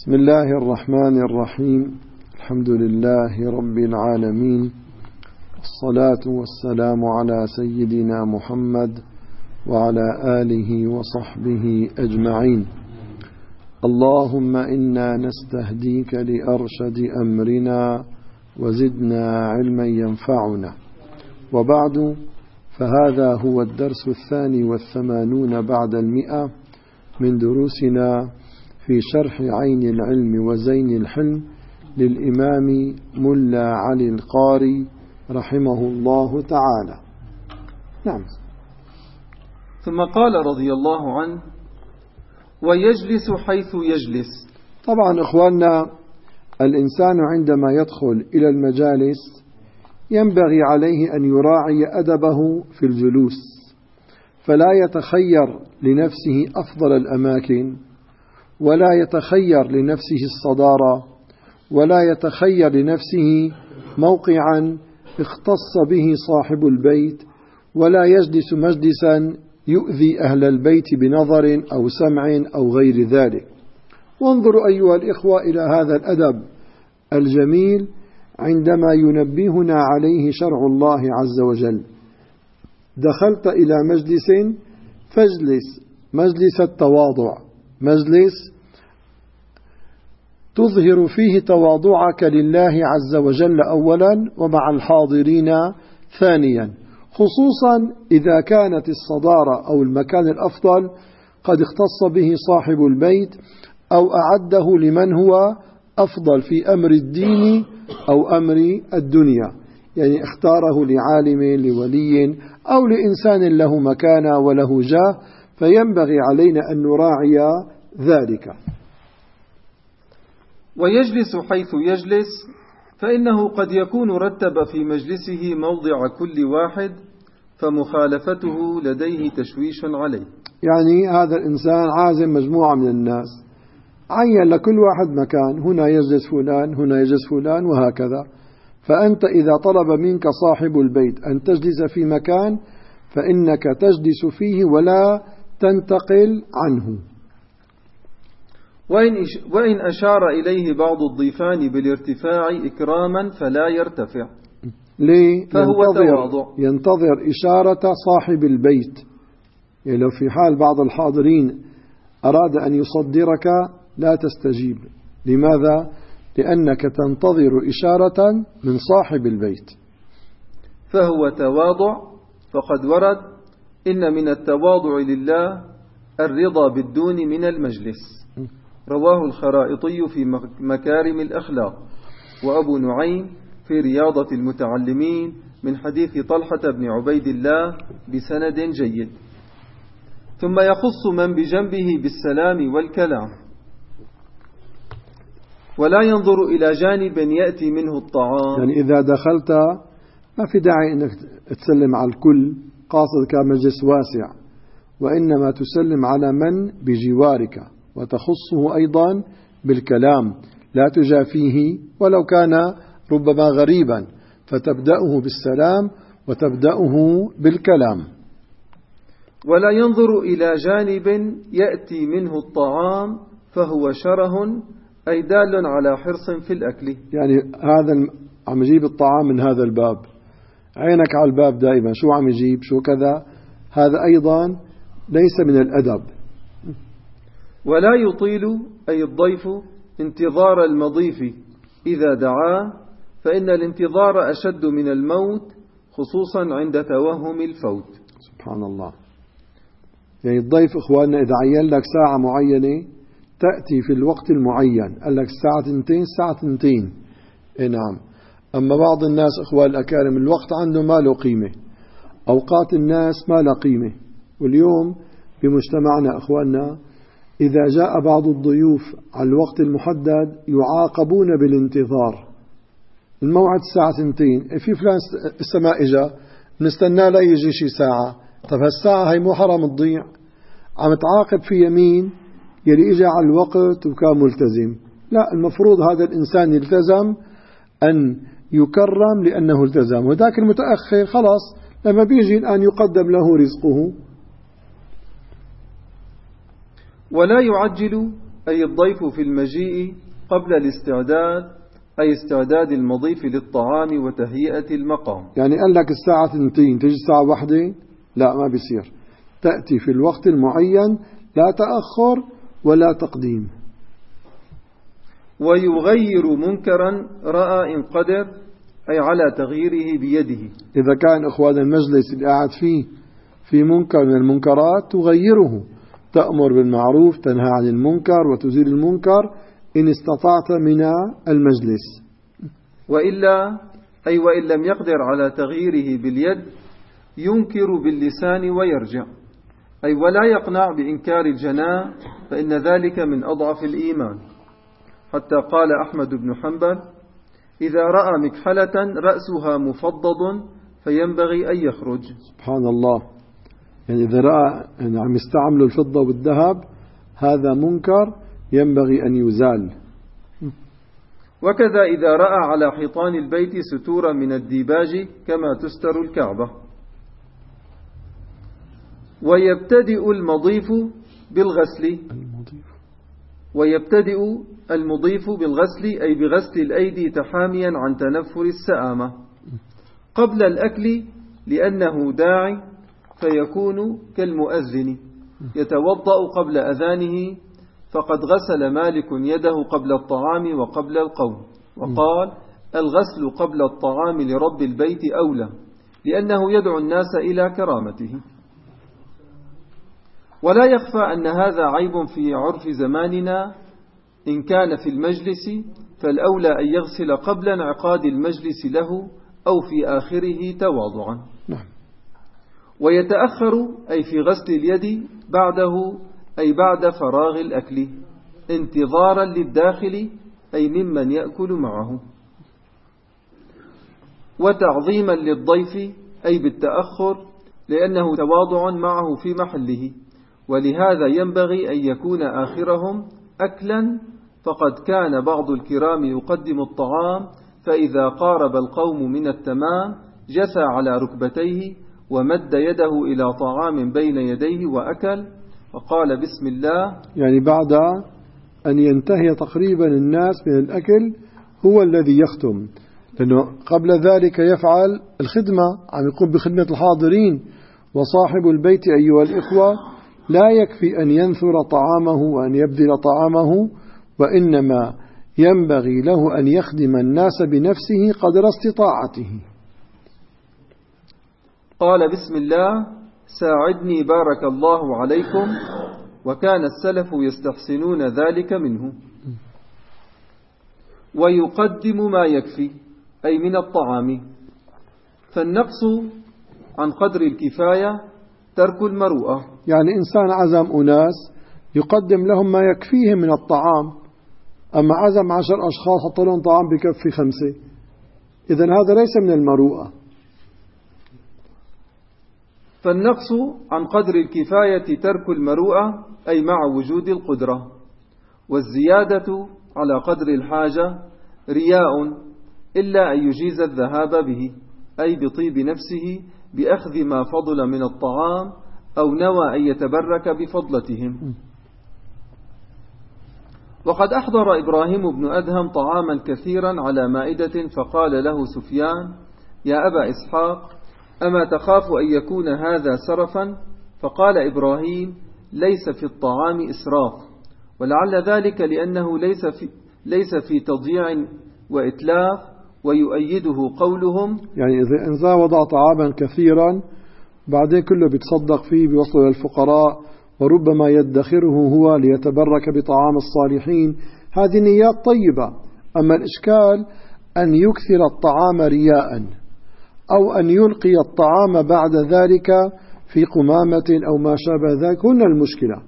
بسم الله الرحمن الرحيم. الحمد لله رب العالمين، الصلاة والسلام على سيدنا محمد وعلى آله وصحبه أجمعين. اللهم إنا نستهديك لأرشد أمرنا وزدنا علما ينفعنا. وبعد، فهذا هو الدرس 82 بعد 100 من دروسنا في شرح عين العلم وزين الحلم للإمام ملا علي القاري رحمه الله تعالى. نعم. ثم قال رضي الله عنه: ويجلس حيث يجلس. طبعا إخواننا، الإنسان عندما يدخل إلى المجالس ينبغي عليه أن يراعي أدبه في الجلوس، فلا يتخير لنفسه أفضل الأماكن، ولا يتخير لنفسه الصدارة، ولا يتخير لنفسه موقعا اختص به صاحب البيت، ولا يجلس مجلسا يؤذي أهل البيت بنظر أو سمع أو غير ذلك. وانظروا أيها الإخوة إلى هذا الأدب الجميل عندما ينبهنا عليه شرع الله عز وجل. دخلت إلى مجلس فاجلس مجلس التواضع، مجلس تظهر فيه تواضعك لله عز وجل أولا ومع الحاضرين ثانيا، خصوصا إذا كانت الصدارة أو المكان الأفضل قد اختص به صاحب البيت أو أعده لمن هو أفضل في أمر الدين أو أمر الدنيا، يعني اختاره لعالم لولي أو لإنسان له مكانة وله جاه، فينبغي علينا أن نراعي ذلك. ويجلس حيث يجلس، فإنه قد يكون رتب في مجلسه موضع كل واحد، فمخالفته لديه تشويش عليه. يعني هذا الإنسان عازم مجموعة من الناس، عين لكل واحد مكان، هنا يجلس فلان، هنا يجلس فلان، وهكذا. فأنت إذا طلب منك صاحب البيت أن تجلس في مكان، فإنك تجلس فيه ولا تنتقل عنه. وإن أشار إليه بعض الضيفان بالارتفاع إكراما فلا يرتفع. ليه؟ فهو تواضع. ينتظر إشارة صاحب البيت. يعني لو في حال بعض الحاضرين أراد أن يصدرك لا تستجيب. لماذا؟ لأنك تنتظر إشارة من صاحب البيت. فهو تواضع، فقد ورد: إن من التواضع لله الرضا بالدون من المجلس. رواه الخرائطي في مكارم الأخلاق، وأبو نعيم في رياضة المتعلمين من حديث طلحة بن عبيد الله بسند جيد. ثم يخص من بجنبه بالسلام والكلام، ولا ينظر إلى جانب يأتي منه الطعام. يعني إذا دخلت ما في داعي أنك تسلم على الكل قاصد كمجلس واسع، وإنما تسلم على من بجوارك، وتخصه أيضا بالكلام، لا تجافيه ولو كان ربما غريبا، فتبدأه بالسلام وتبدأه بالكلام. ولا ينظر إلى جانب يأتي منه الطعام، فهو شره، أي دال على حرص في الأكل. يعني هذا عم يجيب الطعام من هذا الباب، عينك على الباب دائما، شو عم يجيب شو كذا، هذا أيضا ليس من الأدب. ولا يطيل، أي الضيف، انتظار المضيف إذا دعاه، فإن الانتظار أشد من الموت، خصوصا عند توهم الفوت. سبحان الله. يعني الضيف إخواننا إذا عين لك ساعة معينة تأتي في الوقت المعين، قال لك الساعة 2 الساعة 2. نعم. أما بعض الناس إخوان الأكارم الوقت عنده ما له قيمة، أوقات الناس ما له قيمة. واليوم بمجتمعنا إخواننا إذا جاء بعض الضيوف على الوقت المحدد يعاقبون بالانتظار. الموعد الساعة 2، في فلان السماء إجا نستنى لا يجي شي ساعة. طب هالساعة هي مو حرام تضيع؟ عم تعاقب في يمين يلي إجا على الوقت وكان ملتزم. لا، المفروض هذا الإنسان يلتزم أن يكرم لأنه التزم، وذاك المتأخر خلاص لما بيجي الآن يقدم له رزقه. ولا يعجل أي الضيف في المجيء قبل الاستعداد، أي استعداد المضيف للطعام وتهيئة المقام. يعني قال لك الساعة 2 تجي الساعة 1، لا ما بيصير، تأتي في الوقت المعين، لا تأخر ولا تقديم. ويغير منكرا رأى إن قدر، أي على تغييره بيده. إذا كان إخوان المجلس اللي قاعد فيه في منكر من المنكرات تغيره، تأمر بالمعروف تنهى عن المنكر وتزيل المنكر إن استطعت من المجلس. وإلا أي وإن لم يقدر على تغييره باليد ينكر باللسان ويرجع، أي ولا يقنع بإنكار الجناح، فإن ذلك من أضعف الإيمان. حتى قال أحمد بن حنبل: إذا رأى مكحلة رأسها مفضض فينبغي أن يخرج. سبحان الله، يعني إذا رأى يعني عم يستعملوا الفضة والذهب هذا منكر ينبغي أن يزال. وكذا إذا رأى على حيطان البيت ستورا من الديباج كما تستر الكعبة. ويبتدئ المضيف بالغسل أي بغسل الأيدي تحاميا عن تنفر السآمة قبل الأكل، لأنه داعي فيكون كالمؤذن يتوضأ قبل أذانه، فقد غسل مالك يده قبل الطعام وقبل القوم، وقال: الغسل قبل الطعام لرب البيت أولى، لأنه يدعو الناس إلى كرامته. ولا يخفى أن هذا عيب في عرف زماننا، إن كان في المجلس فالأولى أن يغسل قبل انعقاد المجلس له أو في آخره تواضعا. ويتأخر أي في غسل اليد بعده، أي بعد فراغ الأكل، انتظارا للداخل أي ممن يأكل معه. وتعظيما للضيف أي بالتأخر، لأنه تواضع معه في محله، ولهذا ينبغي أن يكون آخرهم أكلا، فقد كان بعض الكرام يقدم الطعام، فإذا قارب القوم من التمام جثى على ركبتيه ومد يده إلى طعام بين يديه وأكل وقال: بسم الله. يعني بعد أن ينتهي تقريبا الناس من الأكل هو الذي يختم، لأنه قبل ذلك يفعل الخدمة، عم يقوم بخدمة الحاضرين. وصاحب البيت أيها الإخوة لا يكفي أن ينثر طعامه وأن يبذل طعامه، وإنما ينبغي له أن يخدم الناس بنفسه قدر استطاعته. قال: بسم الله ساعدني بارك الله عليكم، وكان السلف يستحسنون ذلك منه. ويقدم ما يكفي أي من الطعام، فالنقص عن قدر الكفاية ترك المروءة. يعني إنسان عزم أناس يقدم لهم ما يكفيهم من الطعام، أما عزم 10 أشخاص حط لهم طعام بكفي 5، إذن هذا ليس من المروءة. فالنقص عن قدر الكفاية ترك المروءة أي مع وجود القدرة، والزيادة على قدر الحاجة رياء، إلا أن يجيز الذهاب به أي بطيب نفسه بأخذ ما فضل من الطعام، أو نوى أن يتبرك بفضلتهم. وقد أحضر إبراهيم بن أدهم طعاما كثيرا على مائدة، فقال له سفيان: يا أبا إسحاق، أما تخاف أن يكون هذا سرفا؟ فقال إبراهيم: ليس في الطعام إسراف، ولعل ذلك لأنه ليس في تضييع وإتلاف، ويؤيده قولهم: يعني إذا إنسان وضع طعاما كثيرا بعدين كله بيتصدق فيه بيوصل للفقراء، وربما يدخره هو ليتبرك بطعام الصالحين، هذه نيات طيبة. أما الإشكال أن يكثر الطعام رياء، أو أن يلقي الطعام بعد ذلك في قمامة أو ما شابه ذلك، هنا المشكلة.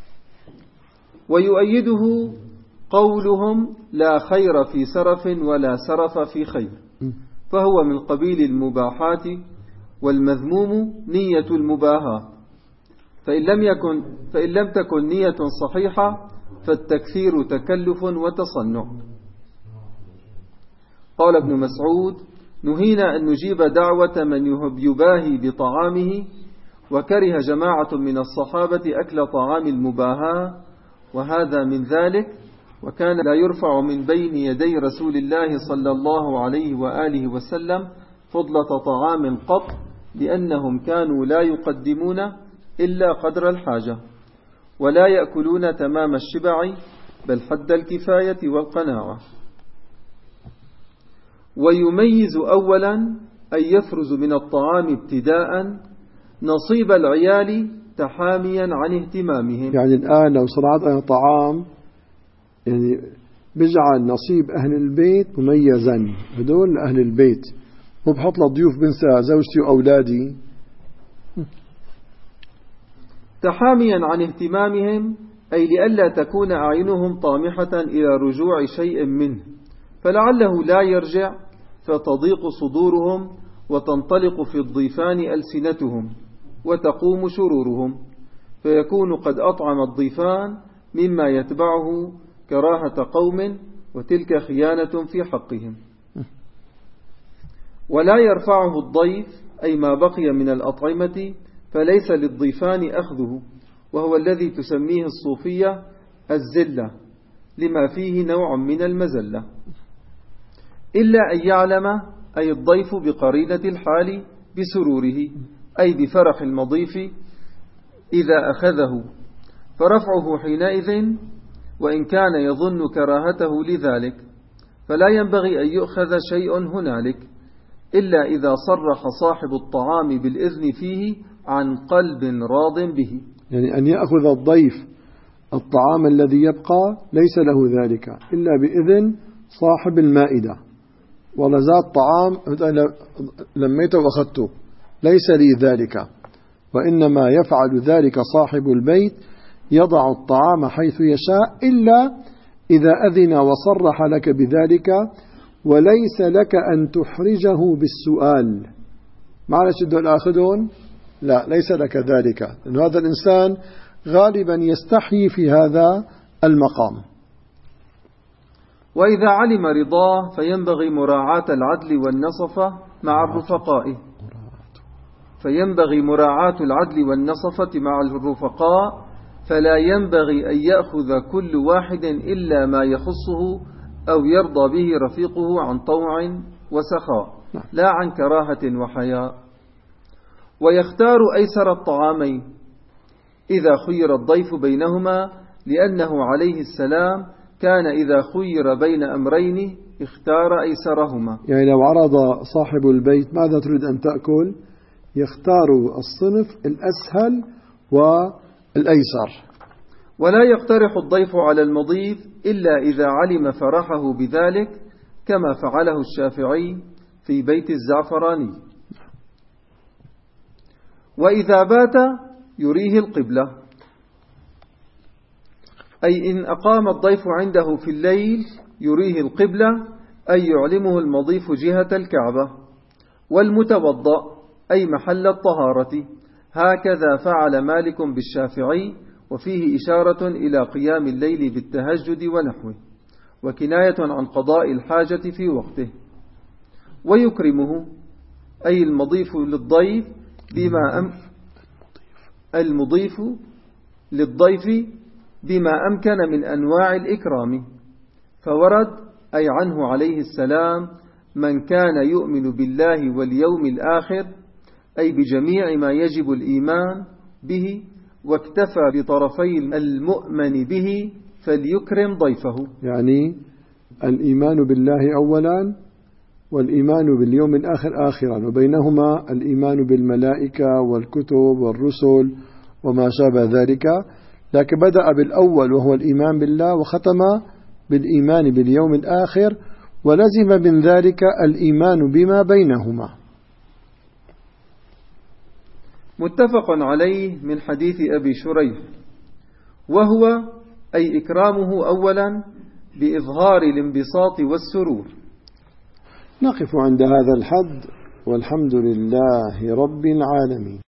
ويؤيده قولهم: لا خير في سرف ولا سرف في خير، فهو من قبيل المباحات، والمذموم نية المباهاة، فإن لم تكن نية صحيحة فالتكثير تكلف وتصنع. قال ابن مسعود: نهينا أن نجيب دعوة من يباهي بطعامه، وكره جماعة من الصحابة أكل طعام المباهاة، وهذا من ذلك. وكان لا يرفع من بين يدي رسول الله صلى الله عليه وآله وسلم فضلة طعام قط، لأنهم كانوا لا يقدمون إلا قدر الحاجة، ولا يأكلون تمام الشبع، بل حد الكفاية والقناعة. ويميز أولا أن يفرز من الطعام ابتداء نصيب العيال تحاميا عن اهتمامهم. يعني الآن لو صنعت طعام يعني بجعل نصيب أهل البيت مميزا، هدول أهل البيت، مو بحط للضيوف بنسى زوجتي وأولادي. تحاميا عن اهتمامهم، أي لئلا تكون أعينهم طامحة إلى رجوع شيء منه، فلعله لا يرجع فتضيق صدورهم وتنطلق في الضيفان ألسنتهم وتقوم شرورهم، فيكون قد أطعم الضيفان مما يتبعه كراهة قوم، وتلك خيانة في حقهم. ولا يرفعه الضيف، أي ما بقي من الأطعمة، فليس للضيفان أخذه، وهو الذي تسميه الصوفية الزلة، لما فيه نوع من المزلة، إلا أن يعلم أي الضيف بقرينة الحال بسروره، أي بفرح المضيف إذا أخذه، فرفعه حينئذ وإن كان يظن كراهته لذلك، فلا ينبغي أن يؤخذ شيء هنالك إلا إذا صرح صاحب الطعام بالإذن فيه عن قلب راض به. يعني أن يأخذ الضيف الطعام الذي يبقى ليس له ذلك إلا بإذن صاحب المائدة، ولا زاد طعام لميته وأخذته، ليس لي ذلك، وإنما يفعل ذلك صاحب البيت، يضع الطعام حيث يشاء إلا إذا أذن وصرح لك بذلك، وليس لك أن تحرجه بالسؤال. معلش دول آخذون؟ لا، ليس لك ذلك، لأن هذا الإنسان غالبا يستحيي في هذا المقام. وإذا علم رضاه فينبغي مراعاة العدل والنصفة مع الرفقاء، مع الرفقاء، فلا ينبغي أن يأخذ كل واحد إلا ما يخصه أو يرضى به رفيقه عن طوع وسخاء، لا عن كراهة وحياء. ويختار أيسر الطعامين إذا خير الضيف بينهما، لأنه عليه السلام كان إذا خير بين أمرين اختار أيسرهما. يعني لو عرض صاحب البيت ماذا تريد أن تأكل، يختار الصنف الأسهل والأيسر. ولا يقترح الضيف على المضيف إلا إذا علم فرحه بذلك، كما فعله الشافعي في بيت الزعفراني. وإذا بات يريه القبلة، أي إن أقام الضيف عنده في الليل يريه القبلة، أي يعلمه المضيف جهة الكعبة. والمتوضأ أي محل الطهارة، هكذا فعل مالك بالشافعي، وفيه إشارة إلى قيام الليل بالتهجد ونحوه، وكناية عن قضاء الحاجة في وقته. ويكرمه أي المضيف بما أمكن من أنواع الإكرام، فورد أي عنه عليه السلام: من كان يؤمن بالله واليوم الآخر، أي بجميع ما يجب الإيمان به، واكتفى بطرفي المؤمن به فليكرم ضيفه. يعني الإيمان بالله أولا، والإيمان باليوم الآخر آخرا، وبينهما الإيمان بالملائكة والكتب والرسل وما شابه ذلك، لكن بدأ بالأول وهو الإيمان بالله، وختم بالإيمان باليوم الآخر، ولزم من ذلك الإيمان بما بينهما. متفق عليه من حديث أبي شريح، وهو أي إكرامه أولا بإظهار الانبساط والسرور. نقف عند هذا الحد، والحمد لله رب العالمين.